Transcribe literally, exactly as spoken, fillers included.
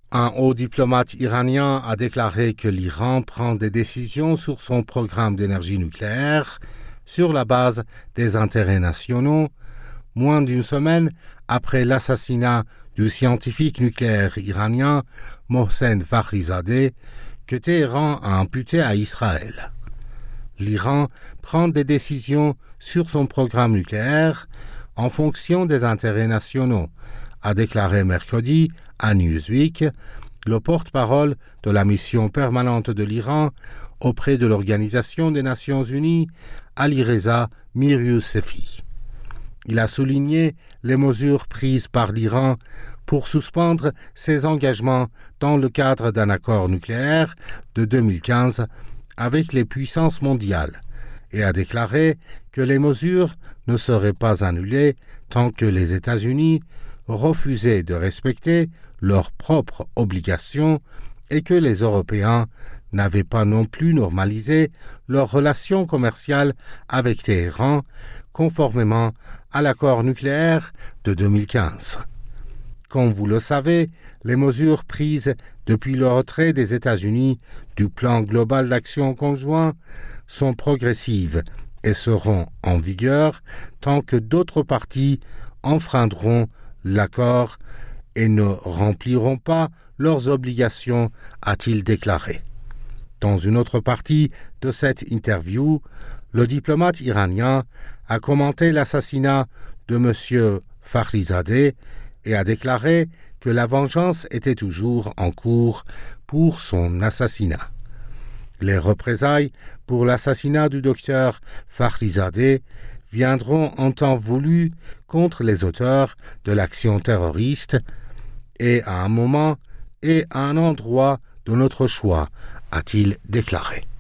Un haut diplomate iranien a déclaré que l'Iran prend des décisions sur son programme d'énergie nucléaire sur la base des intérêts nationaux, moins d'une semaine après l'assassinat du scientifique nucléaire iranien Mohsen Fakhrizadeh, que Téhéran a imputé à Israël. L'Iran prend des décisions sur son programme nucléaire en fonction des intérêts nationaux, a déclaré mercredi à Newsweek le porte-parole de la mission permanente de l'Iran auprès de l'Organisation des Nations Unies, Alireza Mir-Youssefi. Il a souligné les mesures prises par l'Iran pour suspendre ses engagements dans le cadre d'un accord nucléaire de deux mille quinze avec les puissances mondiales et a déclaré que les mesures ne seraient pas annulées tant que les États-Unis refusaient de respecter leurs propres obligations et que les Européens n'avaient pas non plus normalisé leurs relations commerciales avec Téhéran conformément à l'accord nucléaire de deux mille quinze. Comme vous le savez, les mesures prises depuis le retrait des États-Unis du plan global d'action conjoint sont progressives et seront en vigueur tant que d'autres parties enfreindront l'accord et ne rempliront pas leurs obligations, a-t-il déclaré. Dans une autre partie de cette interview, le diplomate iranien a commenté l'assassinat de M. Fakhrizadeh et a déclaré que la vengeance était toujours en cours pour son assassinat. Les représailles pour l'assassinat du docteur Fakhrizadeh viendront en temps voulu contre les auteurs de l'action terroriste et à un moment et à un endroit de notre choix, a-t-il déclaré.